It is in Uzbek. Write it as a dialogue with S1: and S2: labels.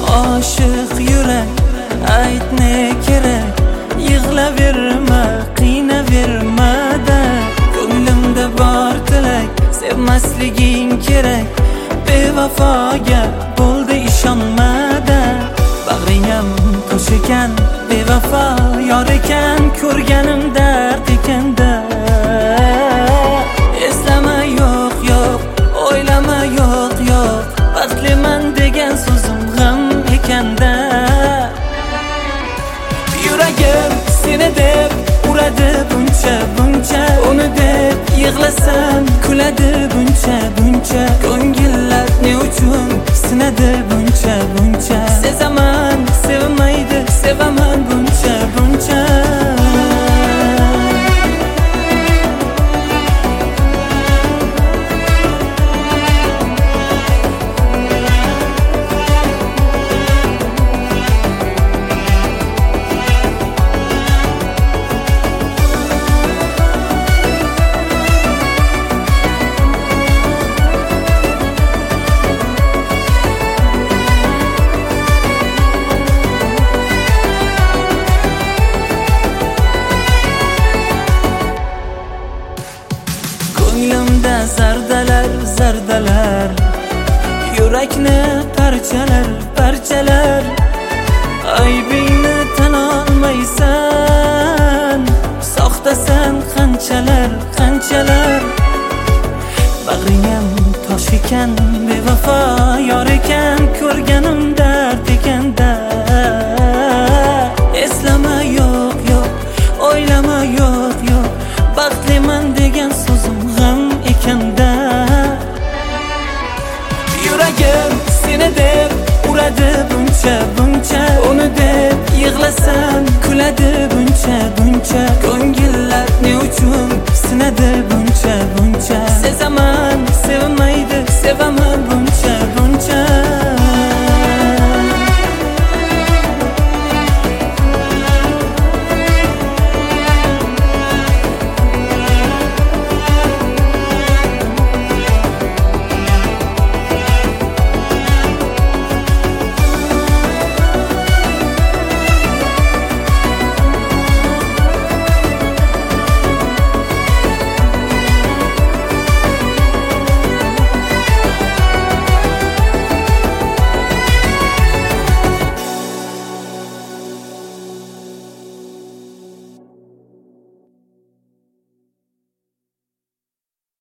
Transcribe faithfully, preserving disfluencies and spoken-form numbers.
S1: Aşık yürek ayt ne gerek, yig'laverma qiynaverma da. Ko'nglimda bor tilak, sevmasliging kerak. Bevafoga bo'ldi ishonmada. Bag'riyam tosh ekan, bevafo yor ekan, ko'rganim dard ekanda. Eslama yo'q yo'q, o'ylama yo'q yo'q, baxtliman degan so'zim g'am ekanda. Yuragim seni deb uradi buncha buncha, uni deb yig'lasam kuladi buncha buncha. Ko'ngillar ne uchun sinadi buncha buncha. Sezaman sevmaydi, sevaman buncha buncha. Ko'nglimda zardalar zardalar, yurakni parchalar parchalar. Aybingni tan olmaysan, soxtasan qanchalar qanchalar. Bag'riyam tosh ekan, bevafo yor ekan, ko'rganim dard ekanda. Eslama yo'q yo'q, o'ylama yo'q yo'q, baxtliman degan so'zim g'am ekanda. Yuragim seni deb uradi buncha buncha, uni deb yig'lasam kuladi buncha buncha. Ko'ngillar ne uchun sinadi buncha buncha. Sezaman sevmaydi, sevaman buncha.